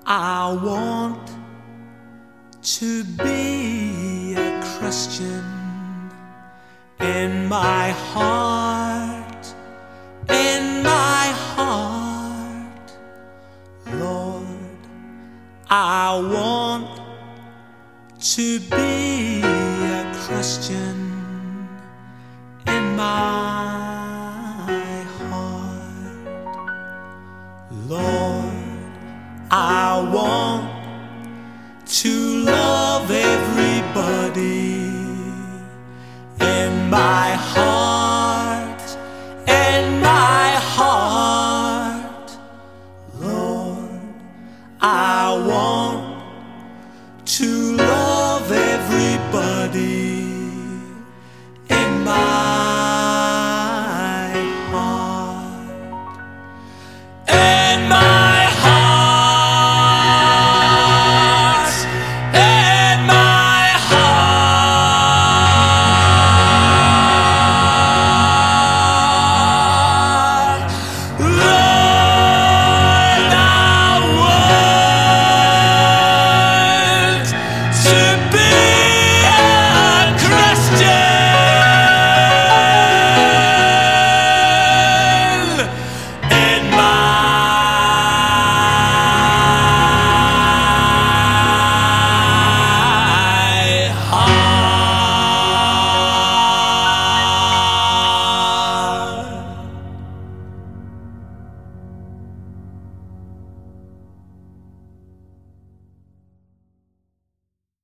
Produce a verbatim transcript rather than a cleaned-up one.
I want to be a Christian in my heart, in my heart, Lord. I want to be a Christian in my heart, Lord. I want to love everybody in my heart, in my heart, Lord. I want